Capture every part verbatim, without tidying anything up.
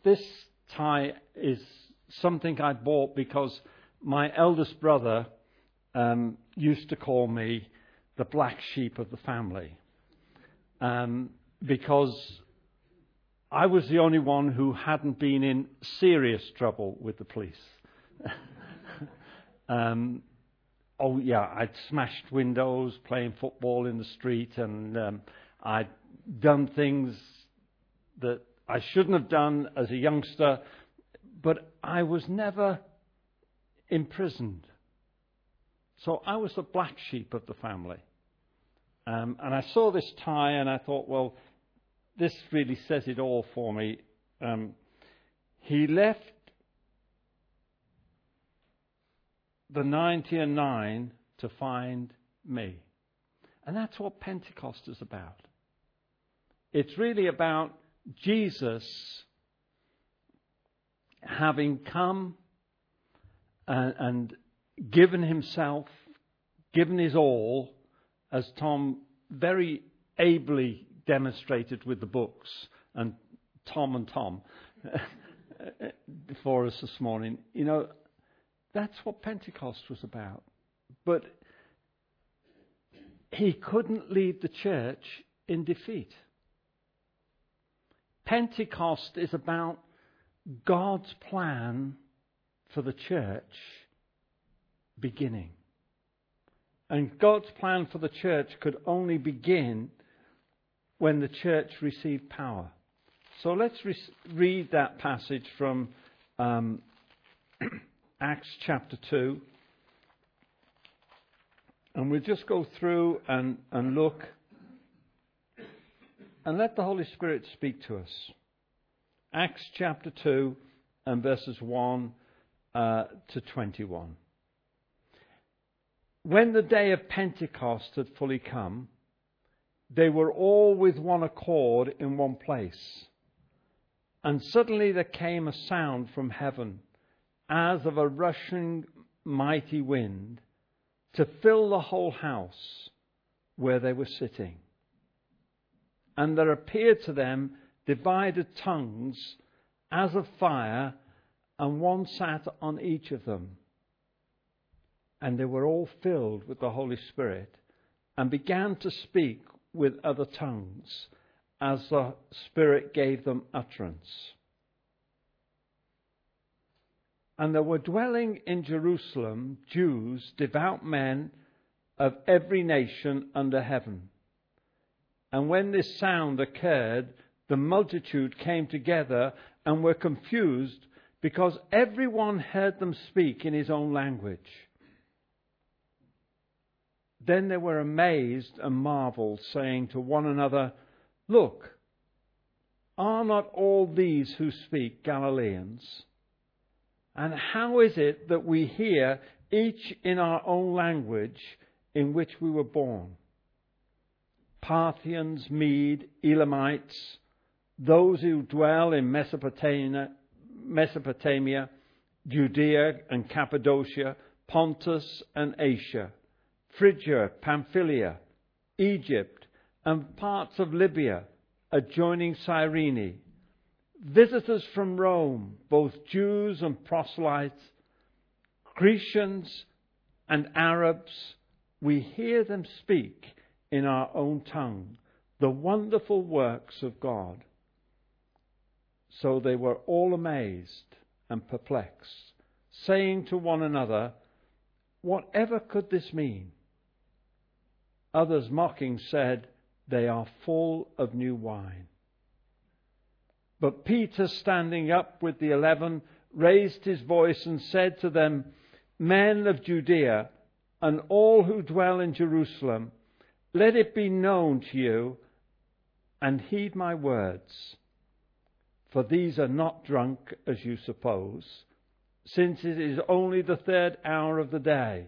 this tie is something I bought because my eldest brother um, used to call me the black sheep of the family. Um, because I was the only one who hadn't been in serious trouble with the police. um, oh yeah, I'd smashed windows playing football in the street, and um, I'd done things that I shouldn't have done as a youngster, but I was never imprisoned. So I was the black sheep of the family. Um, and I saw this tie and I thought, well, this really says it all for me. Um, he left the ninety and nine to find me. And that's what Pentecost is about. It's really about Jesus having come and, and given himself, given his all, as Tom very ably demonstrated with the books, and Tom and Tom for us this morning. You know, that's what Pentecost was about. But he couldn't lead the church in defeat. Pentecost is about God's plan for the church beginning. And God's plan for the church could only begin when the church received power. So let's re- read that passage from um, Acts chapter two. And we'll just go through and, and look and let the Holy Spirit speak to us. Acts chapter two and verses one uh, to twenty-one. When the day of Pentecost had fully come, they were all with one accord in one place. And suddenly there came a sound from heaven, as of a rushing mighty wind, to fill the whole house where they were sitting. And there appeared to them divided tongues as of fire, and one sat on each of them. And they were all filled with the Holy Spirit, and began to speak with other tongues, as the Spirit gave them utterance. And there were dwelling in Jerusalem Jews, devout men of every nation under heaven. And when this sound occurred, the multitude came together and were confused, because everyone heard them speak in his own language. Then they were amazed and marveled, saying to one another, "Look, are not all these who speak Galileans? And how is it that we hear each in our own language in which we were born? Parthians, Mede, Elamites, those who dwell in Mesopotamia, Mesopotamia, Judea and Cappadocia, Pontus and Asia, Phrygia, Pamphylia, Egypt, and parts of Libya adjoining Cyrene, visitors from Rome, both Jews and proselytes, Grecians and Arabs, we hear them speak in our own tongue the wonderful works of God." So they were all amazed and perplexed, saying to one another, "Whatever could this mean?" Others mocking said, "They are full of new wine." But Peter, standing up with the eleven, raised his voice and said to them, "Men of Judea, and all who dwell in Jerusalem, let it be known to you, and heed my words. For these are not drunk, as you suppose, since it is only the third hour of the day.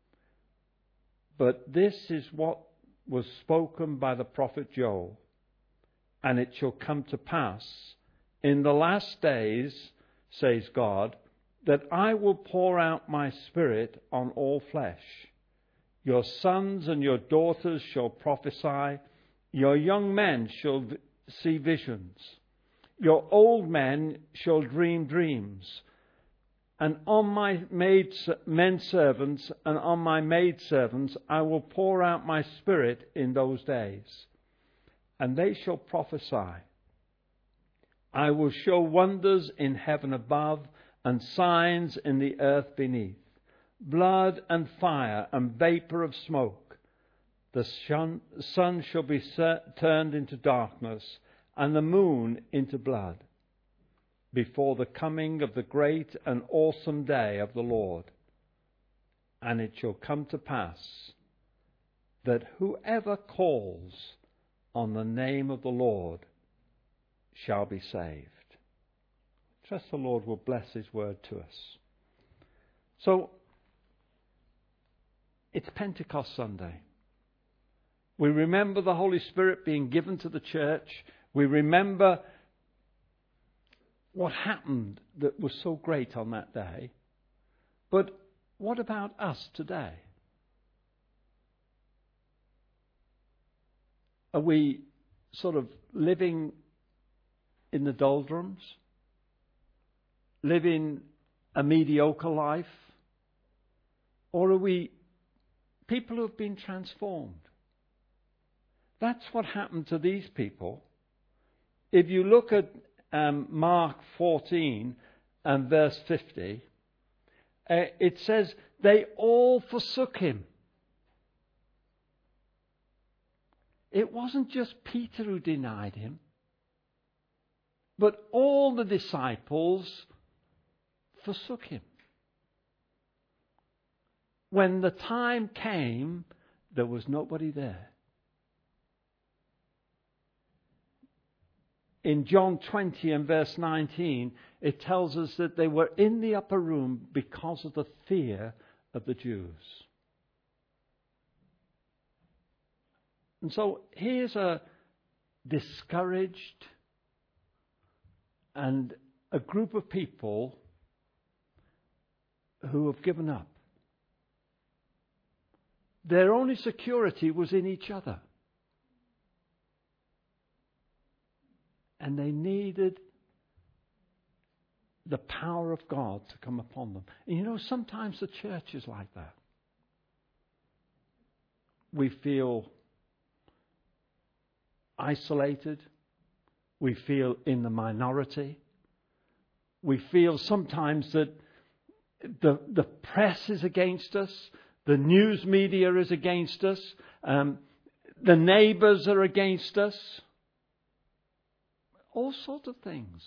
But this is what was spoken by the prophet Joel. And it shall come to pass in the last days, says God, that I will pour out my Spirit on all flesh. Your sons and your daughters shall prophesy. Your young men shall see visions. Your old men shall dream dreams. And on my maid, men servants and on my maid servants I will pour out my spirit in those days. And they shall prophesy. I will show wonders in heaven above and signs in the earth beneath. Blood and fire and vapour of smoke. The sun, sun shall be turned into darkness and the moon into blood, before the coming of the great and awesome day of the Lord. And it shall come to pass that whoever calls on the name of the Lord shall be saved. Trust the Lord will bless his word to us. So, it's Pentecost Sunday. We remember the Holy Spirit being given to the church. We remember what happened that was so great on that day. But what about us today? Are we sort of living in the doldrums? Living a mediocre life? Or are we people who have been transformed? That's what happened to these people. If you look at um, Mark fourteen and verse fifty, uh, it says, they all forsook him. It wasn't just Peter who denied him, but all the disciples forsook him. When the time came, there was nobody there. In John twenty and verse nineteen, it tells us that they were in the upper room because of the fear of the Jews. And so here's a discouraged and a group of people who have given up. Their only security was in each other. And they needed the power of God to come upon them. And you know, sometimes the church is like that. We feel isolated. We feel in the minority. We feel sometimes that the, the press is against us. The news media is against us. Um, the neighbours are against us. All sorts of things.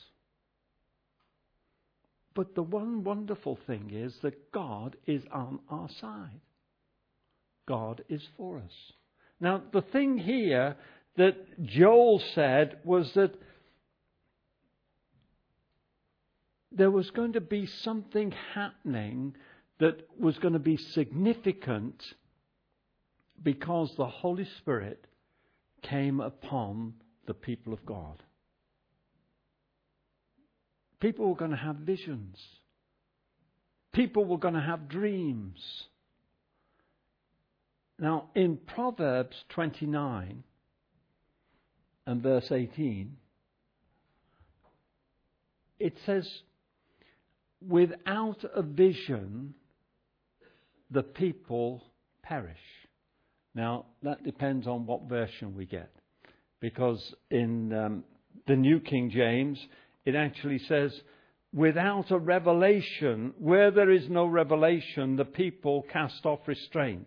But the one wonderful thing is that God is on our side. God is for us. Now, the thing here that Joel said was that there was going to be something happening that was going to be significant because the Holy Spirit came upon the people of God. People were going to have visions. People were going to have dreams. Now, in Proverbs twenty-nine and verse eighteen, it says, without a vision, the people perish. Now, that depends on what version we get. Because in um, the New King James, it actually says, without a revelation, where there is no revelation, the people cast off restraint.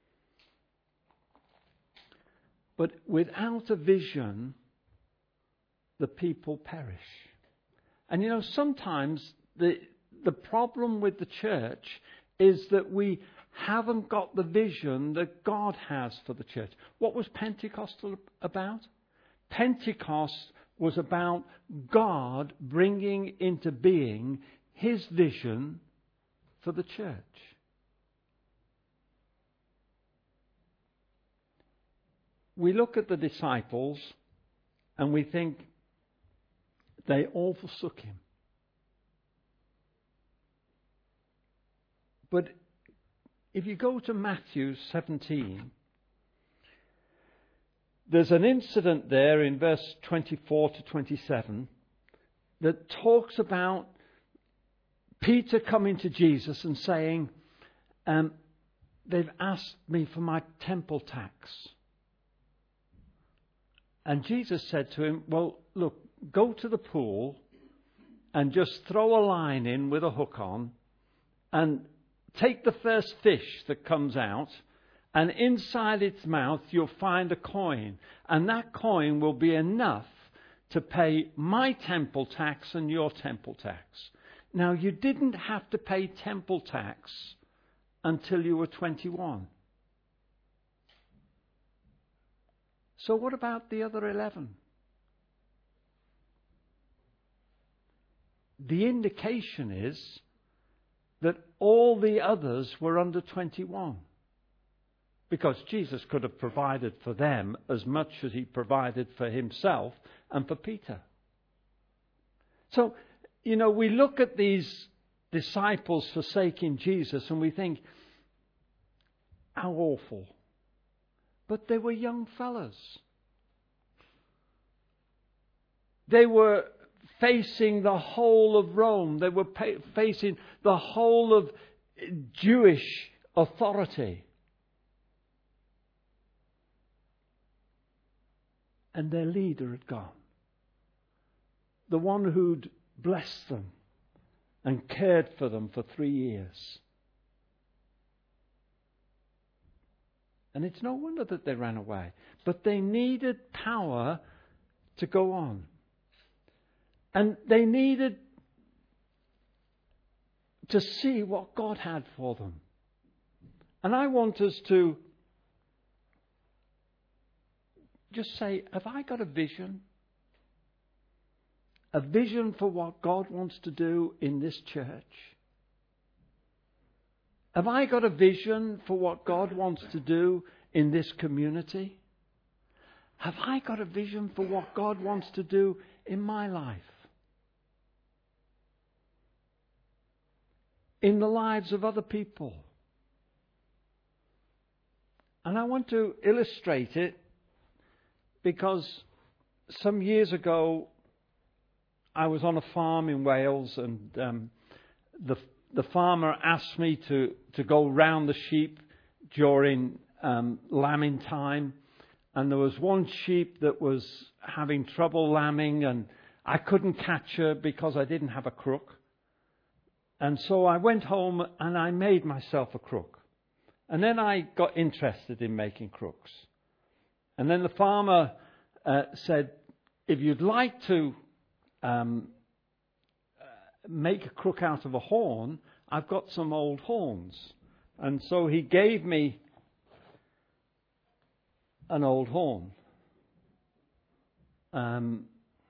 But without a vision, the people perish. And you know, sometimes the the problem with the church is that we haven't got the vision that God has for the church. What was Pentecost about? Pentecost was about God bringing into being his vision for the church. We look at the disciples and we think they all forsook him. But if you go to Matthew seventeen, there's an incident there in verse twenty-four to twenty-seven that talks about Peter coming to Jesus and saying, um, they've asked me for my temple tax. And Jesus said to him, well, look, go to the pool and just throw a line in with a hook on and take the first fish that comes out, and inside its mouth you'll find a coin. And that coin will be enough to pay my temple tax and your temple tax. Now, you didn't have to pay temple tax until you were twenty-one. So what about the other eleven? The indication is that all the others were under twenty-one. Because Jesus could have provided for them as much as he provided for himself and for Peter. So, you know, we look at these disciples forsaking Jesus and we think, how awful. But they were young fellas. They were facing the whole of Rome. They were pa- facing the whole of Jewish authority. And their leader had gone. The one who'd blessed them and cared for them for three years. And it's no wonder that they ran away. But they needed power to go on. And they needed to see what God had for them. And I want us to just say, have I got a vision? A vision for what God wants to do in this church? Have I got a vision for what God wants to do in this community? Have I got a vision for what God wants to do in my life? In the lives of other people? And I want to illustrate it because some years ago I was on a farm in Wales, and um, the the farmer asked me to, to go round the sheep during um, lambing time. And there was one sheep that was having trouble lambing, and I couldn't catch her because I didn't have a crook. And so I went home and I made myself a crook. And then I got interested in making crooks. And then the farmer uh, said, if you'd like to um, make a crook out of a horn, I've got some old horns. And so he gave me an old horn. Um,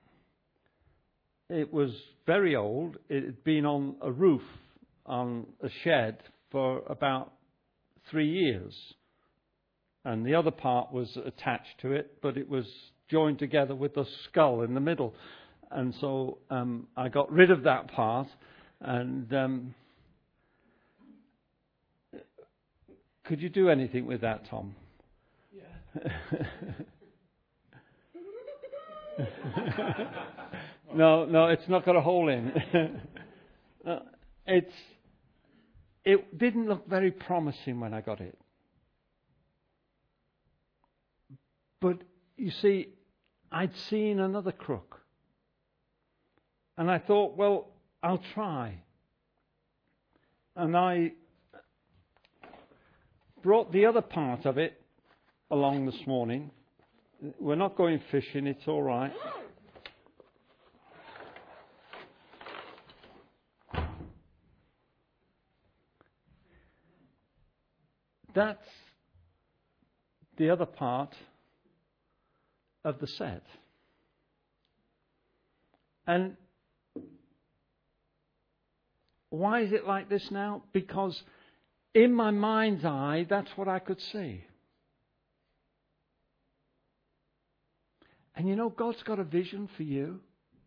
it was very old. It had been on a roof on a shed for about three years. And the other part was attached to it, but it was joined together with the skull in the middle. And so um, I got rid of that part. And um, could you do anything with that, Tom? Yeah. no, no, it's not got a hole in. uh, it's. It didn't look very promising when I got it. But you see, I'd seen another crook. And I thought, well, I'll try. And I brought the other part of it along this morning. We're not going fishing, it's all right. That's the other part of the set. And why is it like this now? Because in my mind's eye, that's what I could see. And you know, God's got a vision for you.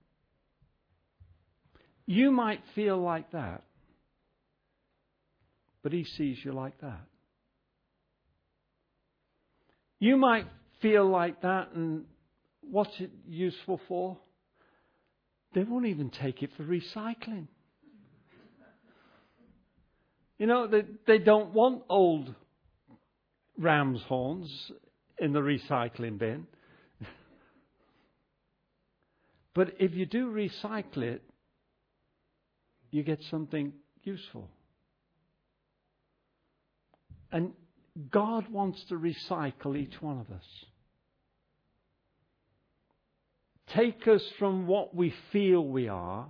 You might feel like that, but He sees you like that. You might feel like that, and what's it useful for? they won't even take it for recycling. You know, they, they don't want old ram's horns in the recycling bin. But if you do recycle it, you get something useful. And God wants to recycle each one of us. Take us from what we feel we are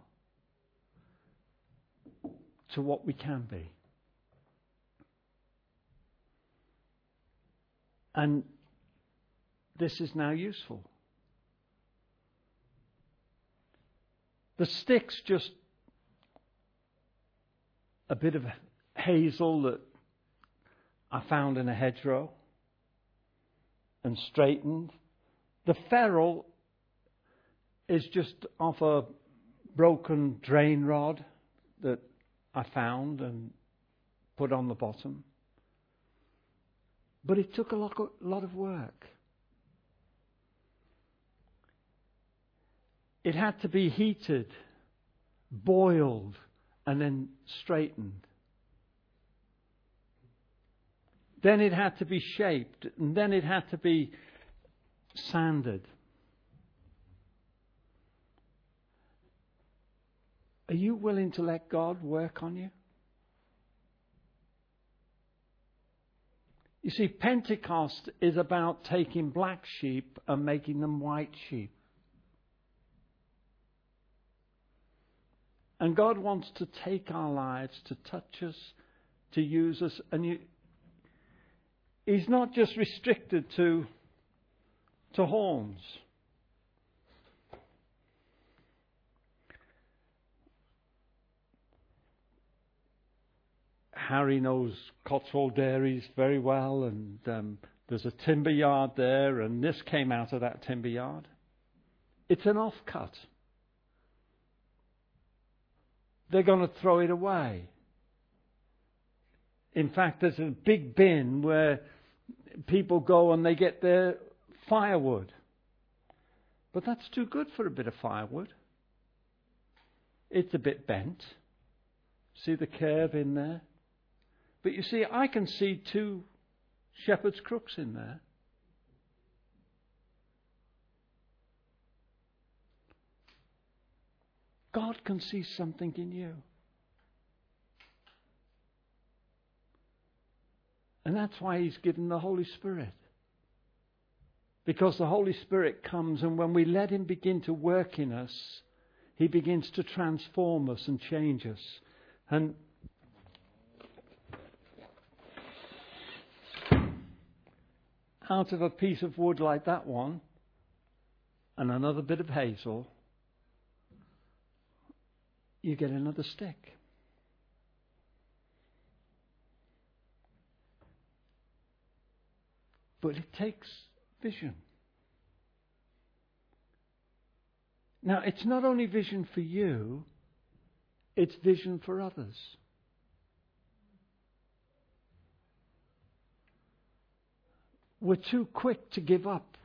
to what we can be. And this is now useful. The stick's just a bit of hazel that I found in a hedgerow and straightened. The ferrule is just off a broken drain rod that I found and put on the bottom. But it took a lot, a lot of work. It had to be heated, boiled, and then straightened. Then it had to be shaped, and then it had to be sanded. Are you willing to let God work on you? You see, Pentecost is about taking black sheep and making them white sheep. And God wants to take our lives, to touch us, to use us. And you, He's not just restricted to, to horns. Harry knows Cotswold Dairies very well, and um, there's a timber yard there, and this came out of that timber yard. It's an offcut. They're going to throw it away. In fact, there's a big bin where people go and they get their firewood. But that's too good for a bit of firewood. It's a bit bent. See the curve in there? But you see, I can see two shepherd's crooks in there. God can see something in you. And that's why He's given the Holy Spirit. Because the Holy Spirit comes, and when we let Him begin to work in us, He begins to transform us and change us. And out of a piece of wood like that one, and another bit of hazel, you get another stick. But it takes vision. Now, it's not only vision for you, it's vision for others. We're too quick to give up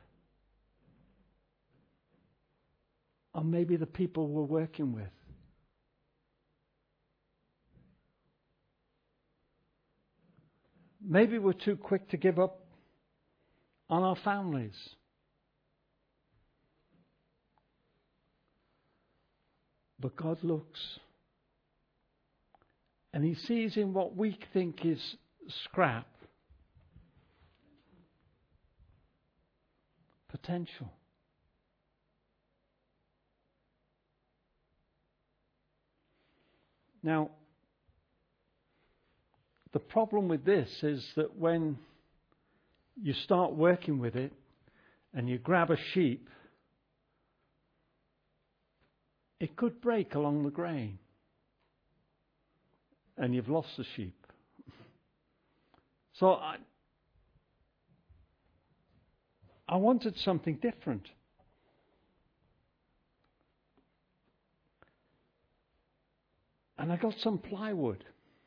on maybe the people we're working with. Maybe we're too quick to give up on our families. But God looks, and He sees in what we think is scrap potential. Now, the problem with this is that when you start working with it and you grab a sheep, it could break along the grain and you've lost the sheep. So I, I wanted something different. And I got some plywood.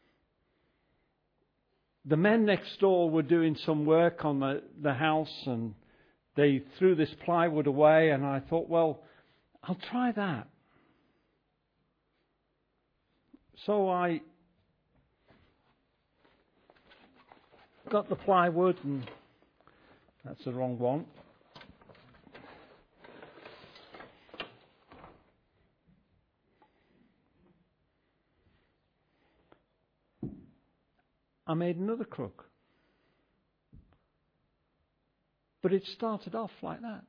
The men next door were doing some work on the, the house, and they threw this plywood away, and I thought, well, I'll try that. So I got the plywood, and that's the wrong one. I made another crook. But it started off like that.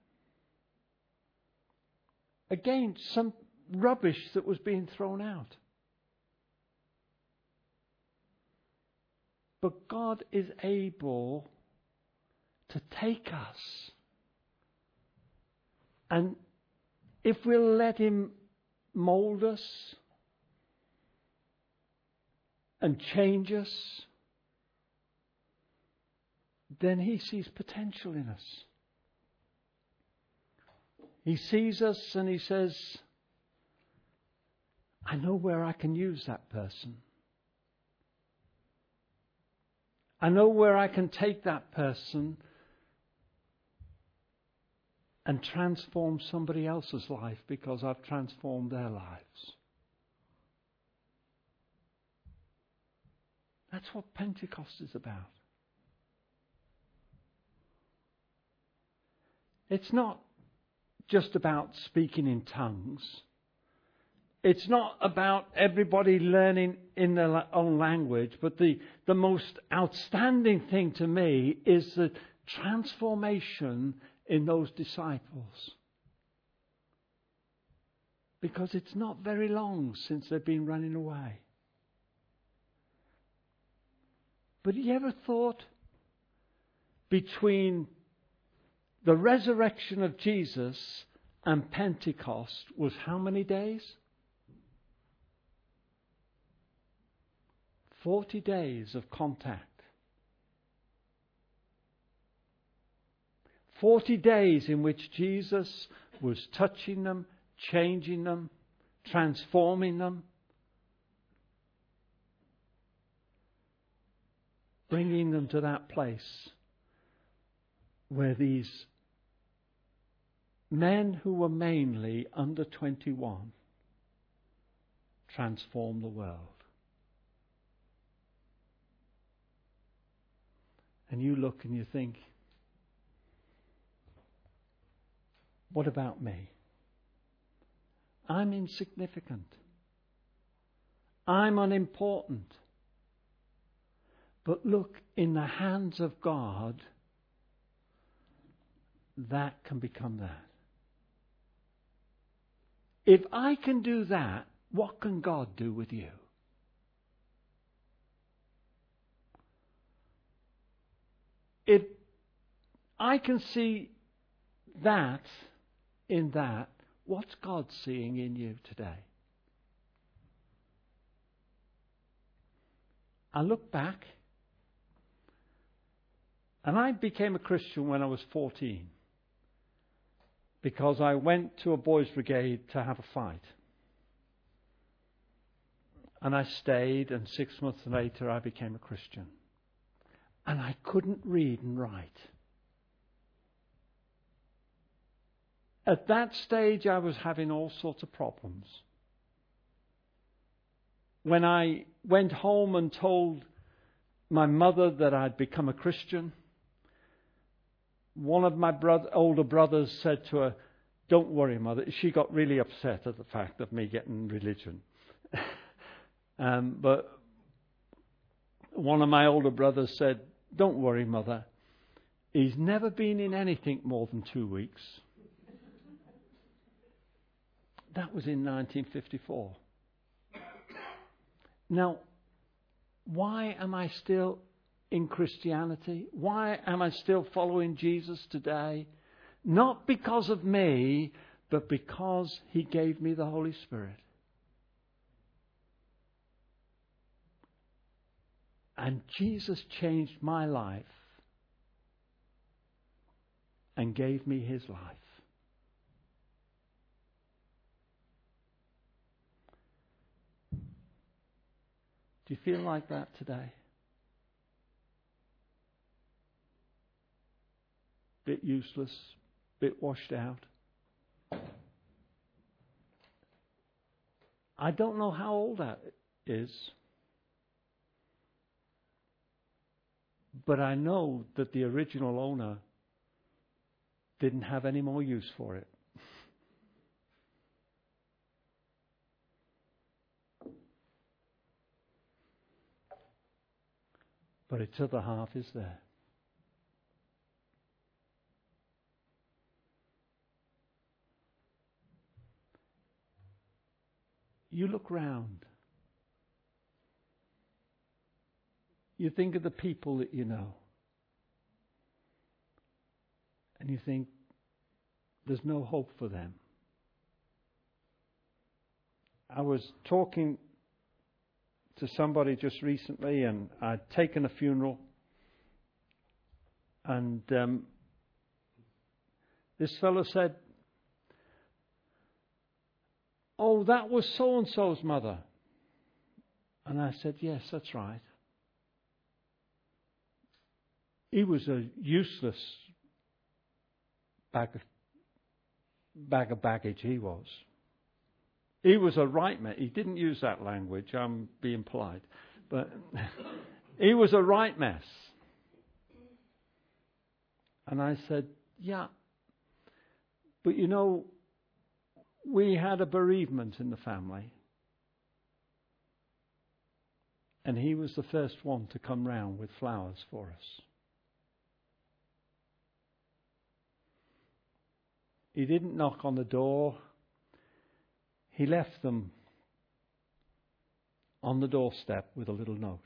Again, some rubbish that was being thrown out. But God is able to take us. And if we'll let Him mould us and change us, then He sees potential in us. He sees us and He says, I know where I can use that person. I know where I can take that person and transform somebody else's life because I've transformed their lives. That's what Pentecost is about. It's not just about speaking in tongues. It's not about everybody learning in their own language, but the, the most outstanding thing to me is the transformation in those disciples. Because it's not very long since they've been running away. But you ever thought between the resurrection of Jesus and Pentecost was how many days? Forty days of contact. Forty days in which Jesus was touching them, changing them, transforming them, bringing them to that place where these men who were mainly under twenty-one transformed the world. And you look and you think, what about me? I'm insignificant. I'm unimportant. But look, in the hands of God, that can become that. If I can do that, what can God do with you? If I can see that in that, what's God seeing in you today? I look back, and I became a Christian when I was fourteen because I went to a boys' brigade to have a fight. And I stayed, and six months later I became a Christian. And I couldn't read and write. At that stage, I was having all sorts of problems. When I went home and told my mother that I'd become a Christian, one of my brother, older brothers said to her, "Don't worry, Mother." She got really upset at the fact of me getting religion. um, but one of my older brothers said, "Don't worry, Mother. He's never been in anything more than two weeks." That was in nineteen fifty-four. Now, why am I still in Christianity? Why am I still following Jesus today? Not because of me, but because He gave me the Holy Spirit. And Jesus changed my life and gave me His life. Do you feel like that today? Bit useless, bit washed out. I don't know how old that is. But I know that the original owner didn't have any more use for it. But its other half is there. You look round. You think of the people that you know. And you think, there's no hope for them. I was talking to somebody just recently, and I'd taken a funeral. And um, this fellow said, "Oh, that was so-and-so's mother." And I said, "Yes, that's right." He was a useless bag of, bag of baggage, he was. He was a right mess. He didn't use that language, I'm being polite. But he was a right mess. And I said, yeah. But you know, we had a bereavement in the family. And he was the first one to come round with flowers for us. He didn't knock on the door. He left them on the doorstep with a little note.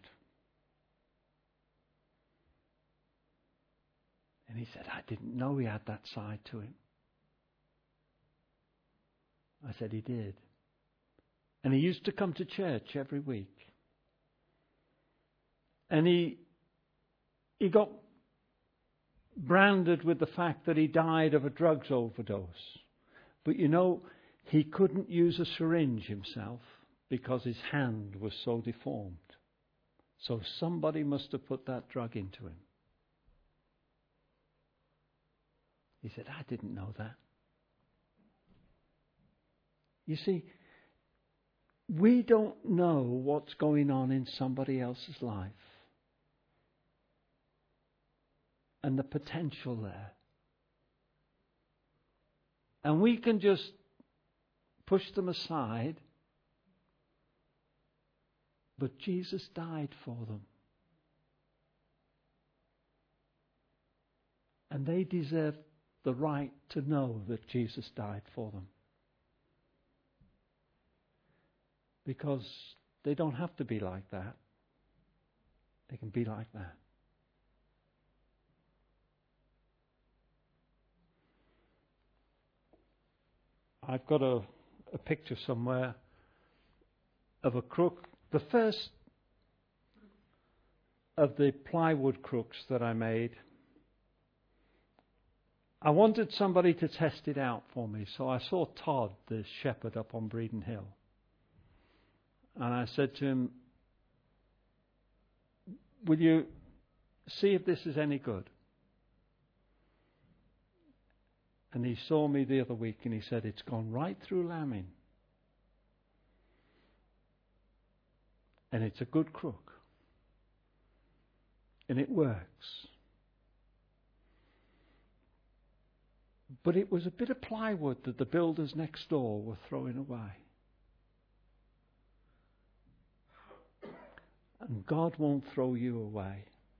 And he said, "I didn't know he had that side to him." I said, "He did." And he used to come to church every week. And he he got branded with the fact that he died of a drugs overdose. But you know, he couldn't use a syringe himself because his hand was so deformed. So somebody must have put that drug into him. He said, "I didn't know that." You see, we don't know what's going on in somebody else's life. And the potential there. And we can just push them aside. But Jesus died for them. And they deserve the right to know that Jesus died for them. Because they don't have to be like that. They can be like that. I've got a, a picture somewhere of a crook. The first of the plywood crooks that I made, I wanted somebody to test it out for me. So I saw Todd, the shepherd up on Breeden Hill. And I said to him, "Will you see if this is any good?" And he saw me the other week and he said, "It's gone right through lambing. And it's a good crook. And it works." But it was a bit of plywood that the builders next door were throwing away. And God won't throw you away.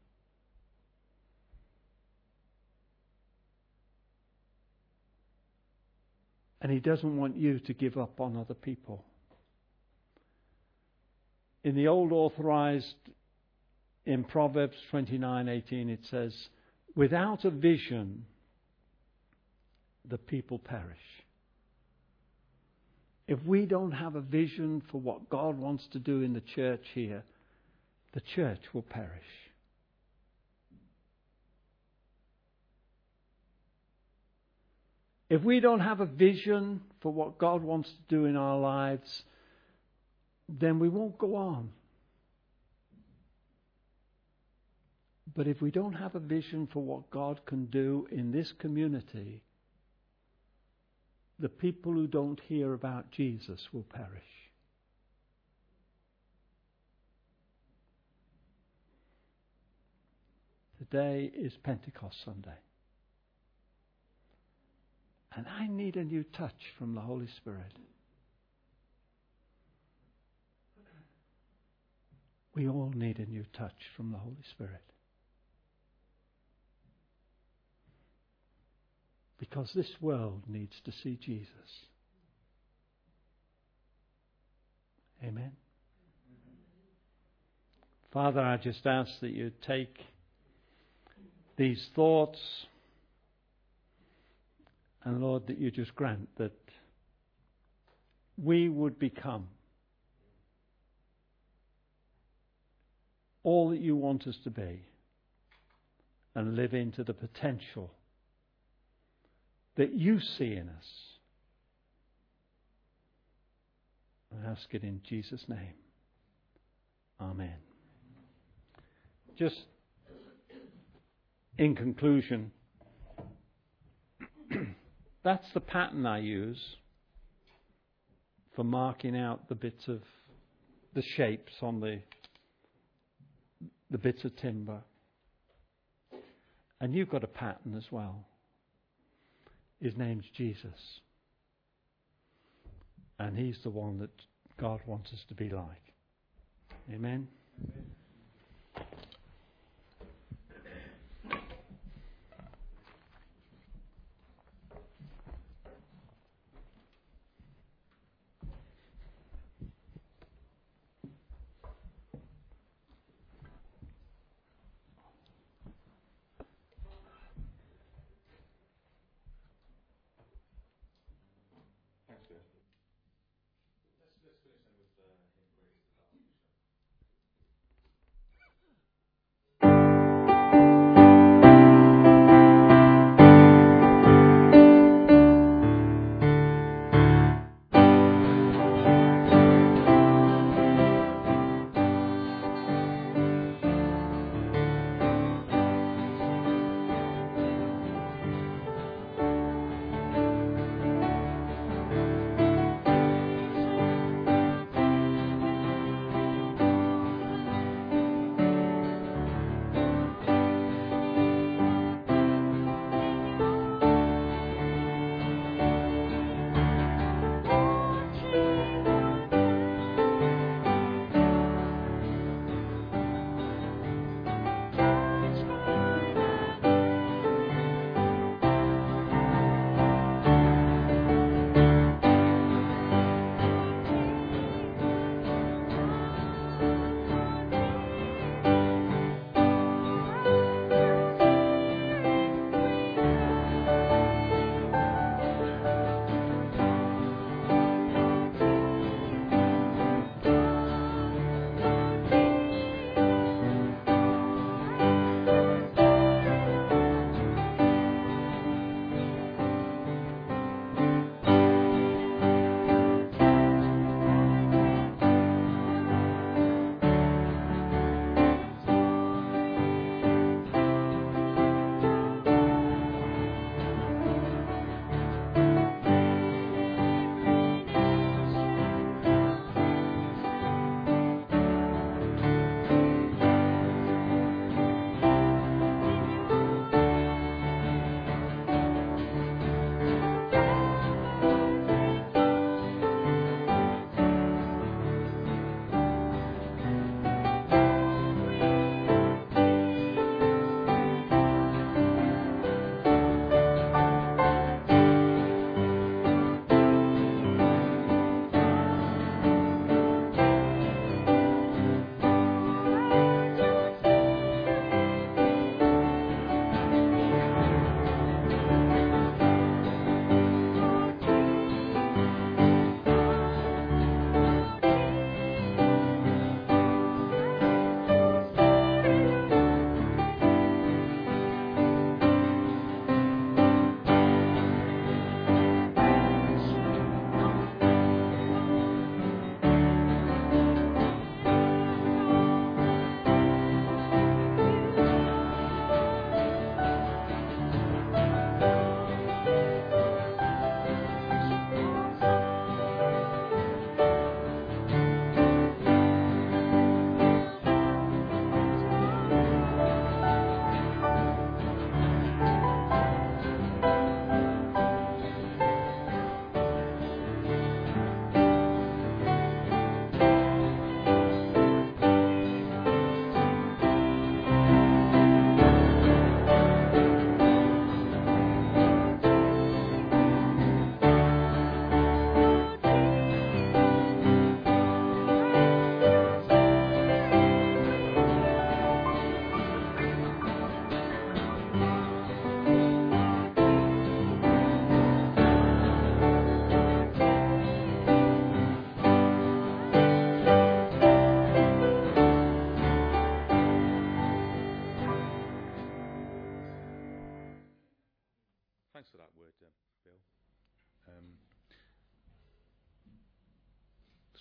And He doesn't want you to give up on other people. In the old authorized, in Proverbs twenty-nine eighteen, it says, "Without a vision, the people perish." If we don't have a vision for what God wants to do in the church here, the church will perish. If we don't have a vision for what God wants to do in our lives, then we won't go on. But if we don't have a vision for what God can do in this community, the people who don't hear about Jesus will perish. today is Pentecost Sunday. And I need a new touch from the Holy Spirit. We all need a new touch from the Holy Spirit. Because this world needs to see Jesus. Amen. Father, I just ask that you take these thoughts and Lord, that you just grant that we would become all that you want us to be and live into the potential that you see in us. I ask it in Jesus' name. Amen. Just in conclusion, that's the pattern I use for marking out the bits of the shapes on the the bits of timber. And you've got a pattern as well. His name's Jesus. And he's the one that God wants us to be like. Amen? Amen.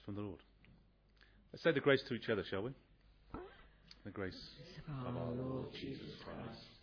from the Lord. Let's say the grace to each other, shall we? The grace Of our Lord Jesus Christ,